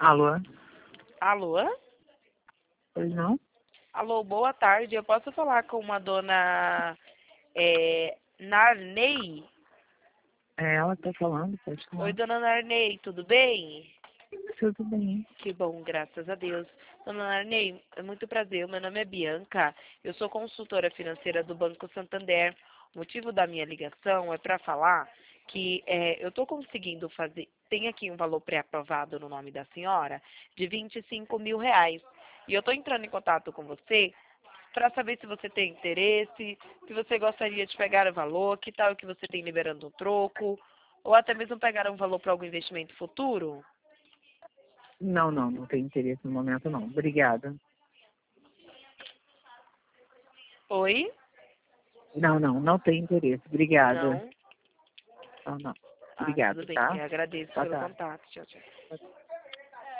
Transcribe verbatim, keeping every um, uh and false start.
Alô? Alô? Pois não? Alô, boa tarde. Eu posso falar com uma dona é, Narney? É ela que tá falando, pode Oi, falar. dona Narney, tudo bem? Tudo bem. Que bom, graças a Deus. Dona Narney, é muito prazer. Meu nome é Bianca. Eu sou consultora financeira do Banco Santander. O motivo da minha ligação é para falar que é, eu estou conseguindo fazer. Tem aqui um valor pré-aprovado no nome da senhora de vinte e cinco mil reais. E eu estou entrando em contato com você para saber se você tem interesse, se você gostaria de pegar o valor, que tal que você tem liberando um troco, ou até mesmo pegar um valor para algum investimento futuro. Não, não, não tem interesse no momento não. Obrigada. Oi? Não, não, não tem interesse. Obrigada. Não? Não, não. Ah, tudo Obrigada, bem. tá? Eu agradeço Boa pelo tarde. contato. Tchau, tchau.